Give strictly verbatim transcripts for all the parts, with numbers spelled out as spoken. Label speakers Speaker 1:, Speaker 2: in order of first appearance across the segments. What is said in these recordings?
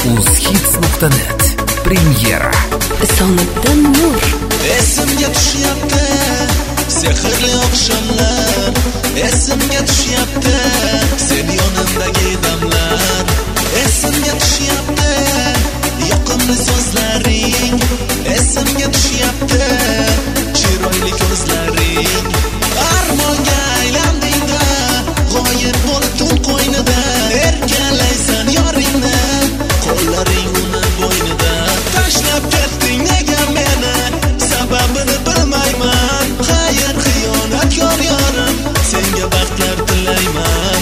Speaker 1: uzhits nuqta net Premyera.
Speaker 2: Isomiddin Nur.
Speaker 3: Esimga tushyapti sehrli oqshomlar, esimga tushyapti sen yonimdagi damlar, esimga tushyapti yoqimli so'zlaring, esimga tushyapti chiroyli ko'zlaring. Armonga aylandingda g'oyib bo'lib tun qo'ynida, erkalaysan yoringni qo'llaring uni bo'ynida. Tashlab ketding nega meni, sababini bilmayman. Xayr xiyonatkor yorim, senga baxtlar tilayman.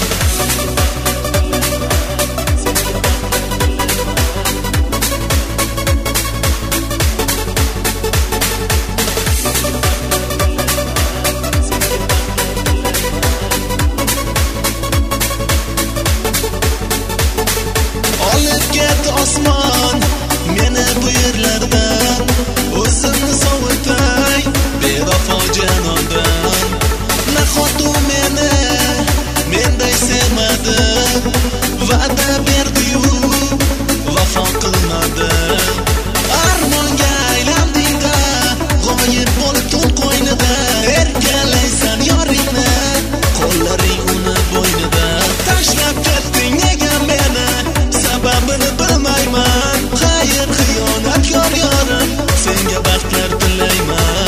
Speaker 3: Olib ket osmon meni bu yerlardan, o'zimni sovutay bevafo janondan. Nahot u meni menday sevmadi, va'da berdi-yu vafo qilmadi. Armonga aylandingda g'oyib bo'lib tun qo'ynida, erkalaysan yoringni qo'llaring uni bo'ynida. Tashlab ketding nega meni, sababini bilmayman. Xayr xiyonatkor yorim, senga baxtlar tilayman.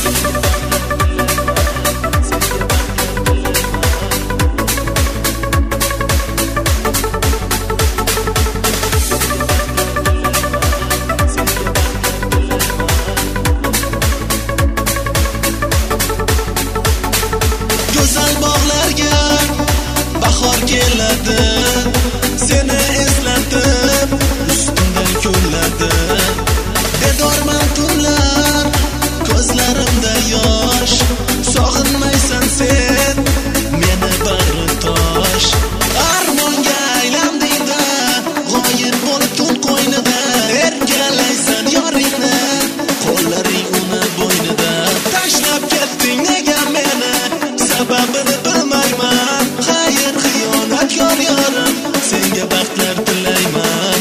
Speaker 3: Go'zal bog'larga bahor keladi, seni eslatib ustimdan ko'ladi. Bedorman tunlar ko'zlarimda yosh, sog'inmaysan sen meni bag'ri tosh. Armonga aylandingda g'oyib bo'lib tun qo'ynida, erkalaysan yoringni qo'llaring uni bo'ynida. Tashlab ketding nega meni, sababini bilmayman. Xayr xiyonatkor yorim, senga baxtlar tilayman.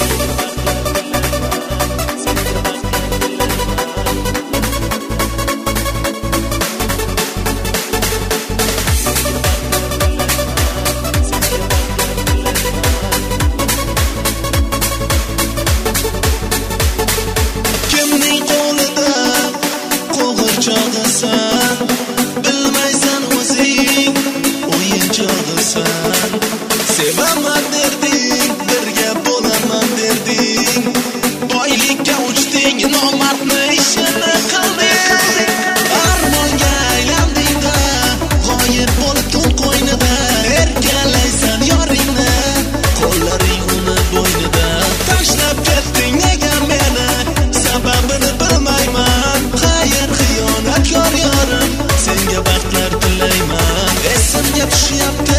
Speaker 3: Kimning qo'lida qo'g'irchog'isan, bilmaysan o'zing o'yinchog'isan. Sevaman derding, birga bo'laman derding, boylikka uchding, nomardni ishini qilding. Armonga aylandingda g'oyib bo'lib tun qo'ynida, erkalaysan yoringni qo'llaring uni bo'ynida. Tashlab ketding nega meni, sababini bilmayman. Xayr xiyonatkor yorim, senga baxtlar tilayman. Esimga tushyapti,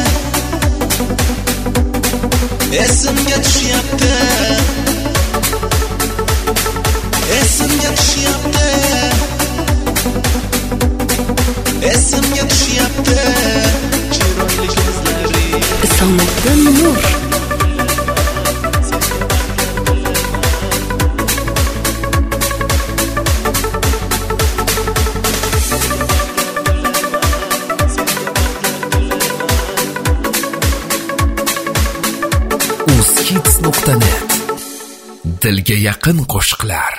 Speaker 3: esimga tushyapti, esimga tushyapti, esimga tushyapti chiroyli ko'zlaring.
Speaker 2: Isomiddin Nur.
Speaker 1: uzhits nuqta net. Dilga yaqin qo'shiqlar.